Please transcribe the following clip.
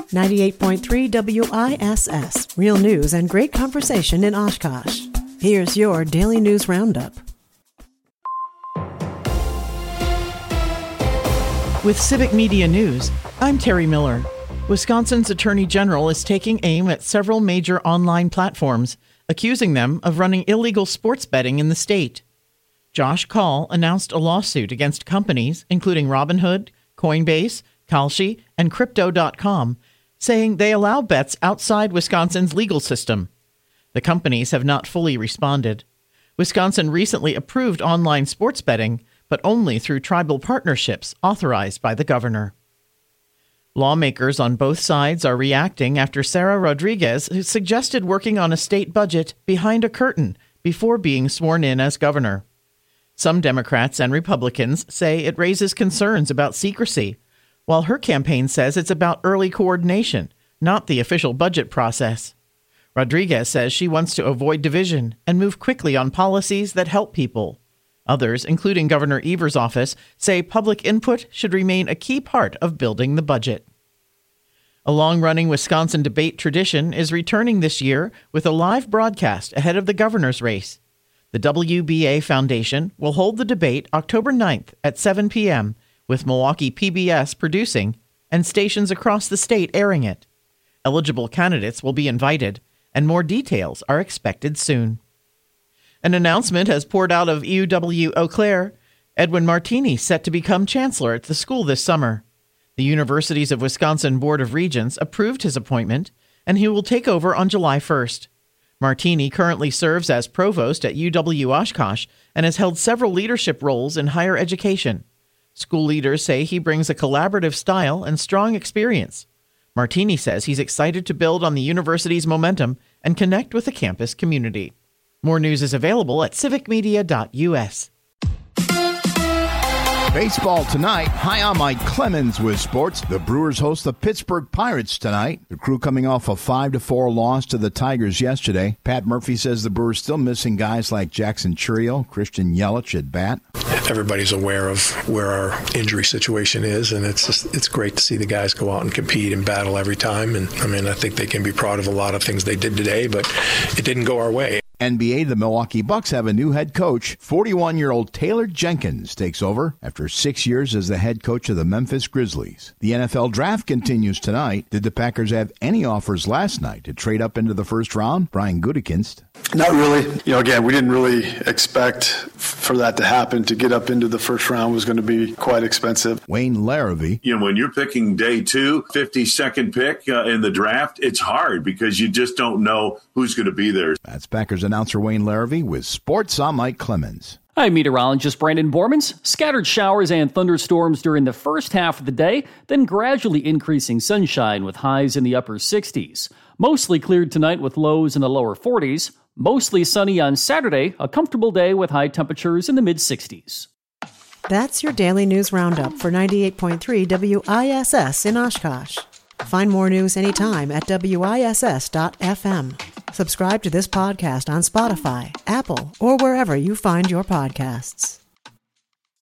98.3 WISS. Real news and great conversation in Oshkosh. Here's your Daily News Roundup. With Civic Media News, I'm Terry Miller. Wisconsin's Attorney General is taking aim at several major online platforms, accusing them of running illegal sports betting in the state. Josh Kaul announced a lawsuit against companies including Robinhood, Coinbase, Kalshi, and Crypto.com, saying they allow bets outside Wisconsin's legal system. The companies have not fully responded. Wisconsin recently approved online sports betting, but only through tribal partnerships authorized by the governor. Lawmakers on both sides are reacting after Sarah Rodriguez suggested working on a state budget behind a curtain before being sworn in as governor. Some Democrats and Republicans say it raises concerns about secrecy, while her campaign says it's about early coordination, not the official budget process. Rodriguez says she wants to avoid division and move quickly on policies that help people. Others, including Governor Evers' office, say public input should remain a key part of building the budget. A long-running Wisconsin debate tradition is returning this year with a live broadcast ahead of the governor's race. The WBA Foundation will hold the debate October 9th at 7 p.m., with Milwaukee PBS producing and stations across the state airing it. Eligible candidates will be invited, and more details are expected soon. An announcement has poured out of EUW Eau Claire. Edwin Martini set to become chancellor at the school this summer. The Universities of Wisconsin Board of Regents approved his appointment, and he will take over on July 1st. Martini currently serves as provost at UW Oshkosh and has held several leadership roles in higher education. School leaders say he brings a collaborative style and strong experience. Martini says he's excited to build on the university's momentum and connect with the campus community. More news is available at civicmedia.us. Baseball tonight. Hi, I'm Mike Clemens with sports. The Brewers host the Pittsburgh Pirates tonight. The Crew coming off a 5-4 loss to the Tigers yesterday. Pat Murphy says the Brewers still missing guys like Jackson Chourio, Christian Yelich at bat. Everybody's aware of where our injury situation is, and it's great to see the guys go out and compete and battle every time. And I think they can be proud of a lot of things they did today, but it didn't go our way. NBA, the Milwaukee Bucks have a new head coach. 41-year-old Taylor Jenkins takes over after 6 years as the head coach of the Memphis Grizzlies. The NFL draft continues tonight. Did the Packers have any offers last night to trade up into the first round? Brian Gutekunst. Not really. Again, we didn't really expect for that to happen. To get up into the first round was going to be quite expensive. Wayne Larrivee. When you're picking day 2, 52nd pick in the draft, it's hard because you just don't know who's going to be there. That's Packers announcer Wayne Larrivee with sports. I'm Mike Clemens. Hi, meteorologist Brandon Bormans. Scattered showers and thunderstorms during the first half of the day, then gradually increasing sunshine with highs in the upper 60s. Mostly cleared tonight with lows in the lower 40s. Mostly sunny on Saturday, a comfortable day with high temperatures in the mid-60s. That's your Daily News Roundup for 98.3 WISS in Oshkosh. Find more news anytime at WISS.FM. Subscribe to this podcast on Spotify, Apple, or wherever you find your podcasts.